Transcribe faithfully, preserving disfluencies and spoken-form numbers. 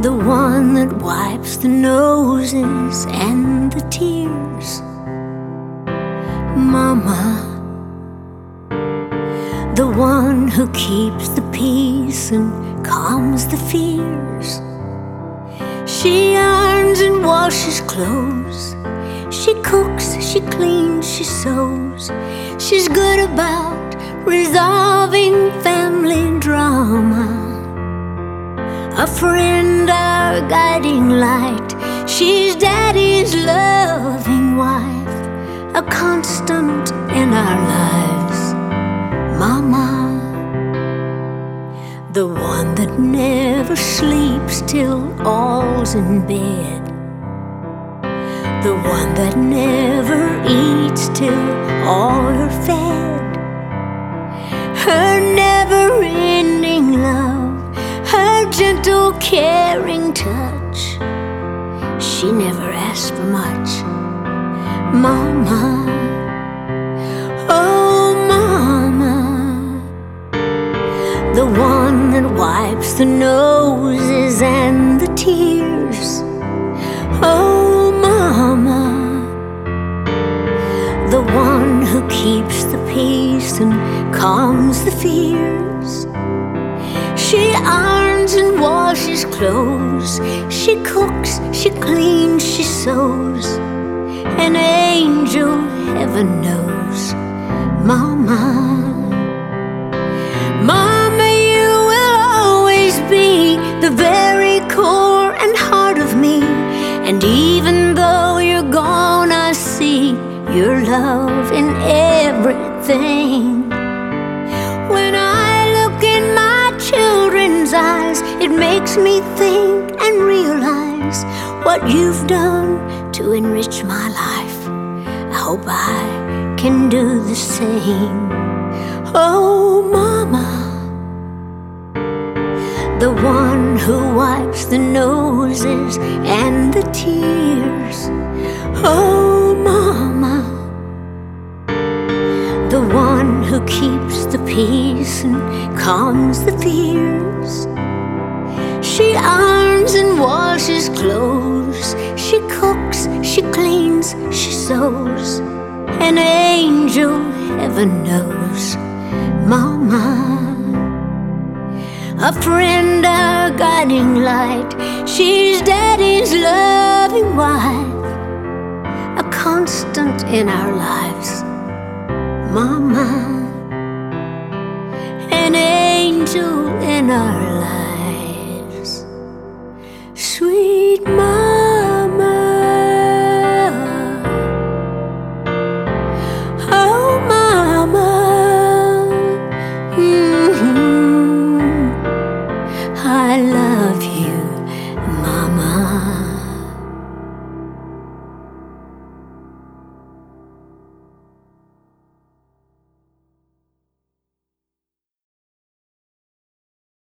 the one that wipes the noses and the tears. Mama, the one who keeps the peace and calms the fears. She irons and washes clothes, she cooks, she cleans, she sews. She's good about resolving family drama, a friend, our guiding light. She's Daddy's loving wife, a constant in our lives. Mama, the one that never sleeps till all's in bed, the one that never eats till all are fed. Her never-ending love, her gentle, caring touch. She never asks for much. Mama, oh Mama, the one that wipes the noses and the tears. Oh Mama, the one who keeps the peace and calms the fears. She irons and washes clothes, she cooks, she cleans, she sews. An angel, heaven knows. Mama, Mama, you will always be the very core and heart of me. And even though you're gone, I see your love in everything. When I look in my children's eyes, it makes me think and realize what you've done to enrich my life. I hope I can do the same. Oh Mama, the one who wipes the noses and the tears. Oh Mama, the one who keeps the peace and calms the fears. She irons and washes clothes, she cooks, she cleans, she sews. An angel, heaven knows. Mama, a friend, our guiding light. She's Daddy's loving wife, a constant in our lives. Mama.